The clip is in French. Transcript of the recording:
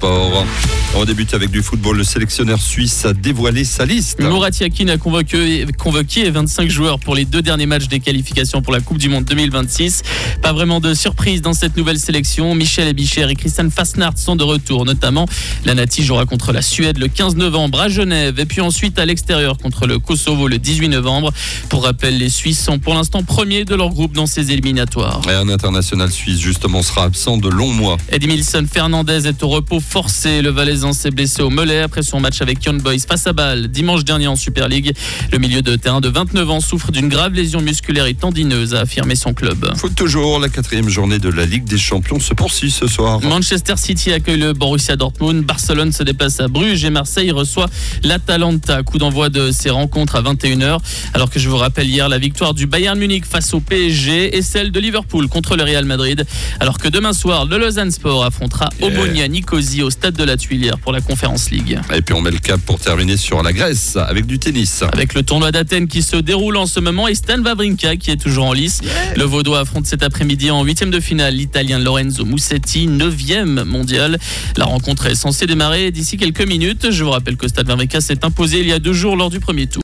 sport. On débute avec du football. Le sélectionneur suisse a dévoilé sa liste. Murat Yakin a convoqué 25 joueurs pour les 2 derniers matchs des qualifications pour la Coupe du Monde 2026. Pas vraiment de surprise dans cette nouvelle sélection. Michel Ebicher et Christian Fasnacht sont de retour, notamment. La Nati jouera contre la Suède le 15 novembre à Genève et puis ensuite à l'extérieur contre le Kosovo le 18 novembre. Pour rappel, les Suisses sont pour l'instant premiers de leur groupe dans ces éliminatoires. Et un international suisse justement sera absent de longs mois. Edmilson Fernandez est au repos forcé. Le Valaisan s'est blessé au mollet après son match avec Young Boys face à Bâle dimanche dernier en Super League. Le milieu de terrain de 29 ans souffre d'une grave lésion musculaire et tendineuse, a affirmé son club. Foot toujours, la 4e journée de la Ligue des Champions se poursuit ce soir. Manchester City accueille le Borussia Dortmund, Barcelone se déplace à Bruges et Marseille reçoit l'Atalanta. Coup d'envoi de ces rencontres à 21h. Alors que je vous rappelle hier la victoire du Bayern Munich face au PSG et celle de Liverpool contre le Real Madrid. Alors que demain soir, le Lausanne Sport affrontera Omonia Nicosie au stade de la Tuilière pour la Conference League. Et puis on met le cap pour terminer sur la Grèce avec du tennis. Avec le tournoi d'Athènes qui se déroule en ce moment et Stan Wawrinka qui est toujours en lice. Le Vaudois affronte cet après-midi en 8e de finale l'Italien Lorenzo Musetti, 9e mondial. La rencontre est censée démarrer d'ici quelques minutes. Je vous rappelle que Stan Wawrinka s'est imposé il y a 2 jours lors du premier tour.